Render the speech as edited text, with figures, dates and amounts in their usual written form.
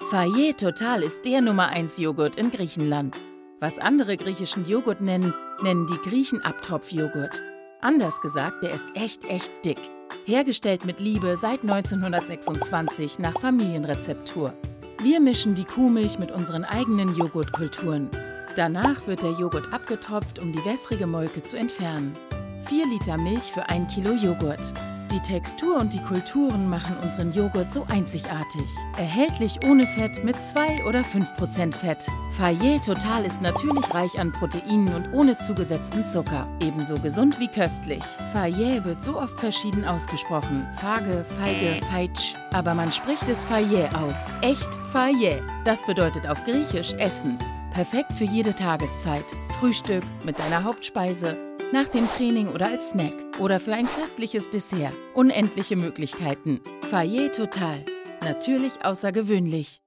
Fayet Total ist der Nummer 1 Joghurt in Griechenland. Was andere griechischen Joghurt nennen, nennen die Griechen Abtropfjoghurt. Anders gesagt, der ist echt dick. Hergestellt mit Liebe seit 1926 nach Familienrezeptur. Wir mischen die Kuhmilch mit unseren eigenen Joghurtkulturen. Danach wird der Joghurt abgetropft, um die wässrige Molke zu entfernen. 4 Liter Milch für 1 Kilo Joghurt. Die Textur und die Kulturen machen unseren Joghurt so einzigartig. Erhältlich ohne Fett mit 2 oder 5% Fett. Fayet Total ist natürlich reich an Proteinen und ohne zugesetzten Zucker. Ebenso gesund wie köstlich. Fayet wird so oft verschieden ausgesprochen. Fage, Feige, Feitsch. Aber man spricht es Fayet aus. Echt Fayet. Das bedeutet auf Griechisch Essen. Perfekt für jede Tageszeit. Frühstück, mit deiner Hauptspeise, nach dem Training oder als Snack oder für ein köstliches Dessert. Unendliche Möglichkeiten. Fayet Total. Natürlich außergewöhnlich.